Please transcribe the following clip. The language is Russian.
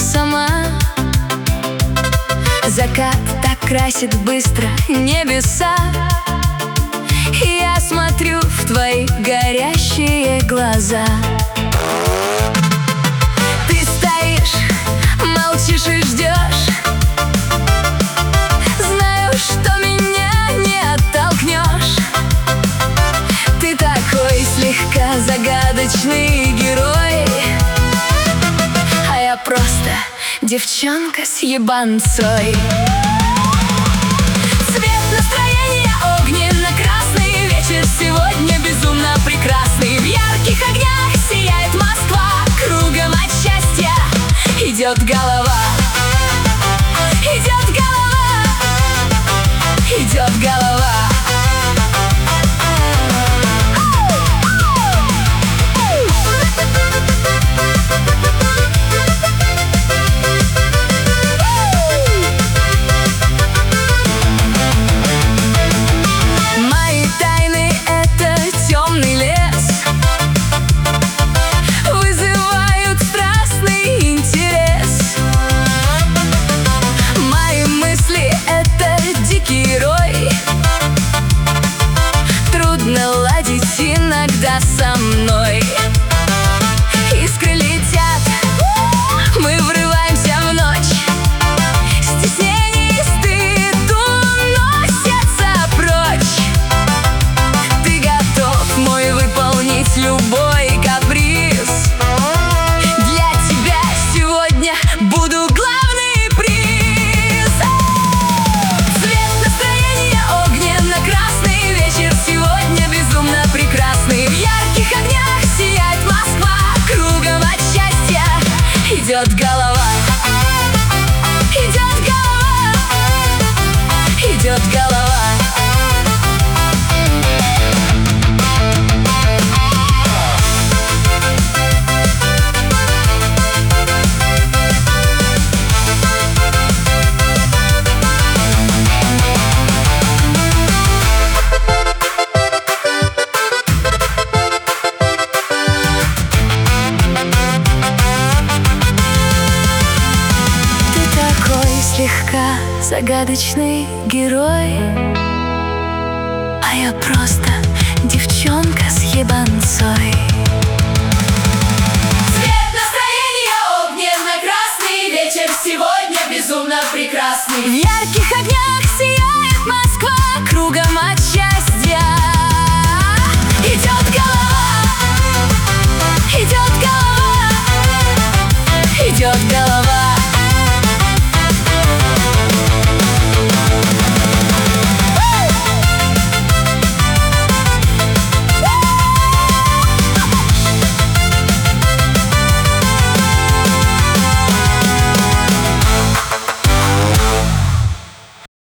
сама. Закат так красит быстро небеса, и я смотрю в твои горящие глаза. Ты стоишь, молчишь и ждешь. Знаю, что меня не оттолкнешь. Ты такой слегка загадочный герой, а я просто девчонка с ебанцой. Цвет настроения огненно-красный, вечер сегодня безумно прекрасный. В ярких огнях сияет Москва, кругом от счастья идет голова. Идет голова, идет голова. Иногда со мной искры летят, мы врываемся в ночь. Стеснение и стыд уносятся прочь. Ты готов, мой, выполнить любой каприз. Для тебя сегодня буду главный приз. Цвет настроения огненно-красный, вечер сегодня безумно прекрасный. В ярких огнях сияет Москва, кругом от счастья идет голова. Идет голова, идет голова. Слегка загадочный герой, а я просто девчонка с ебанцой. Цвет настроения огненно-красный, вечер сегодня безумно прекрасный. В ярких огнях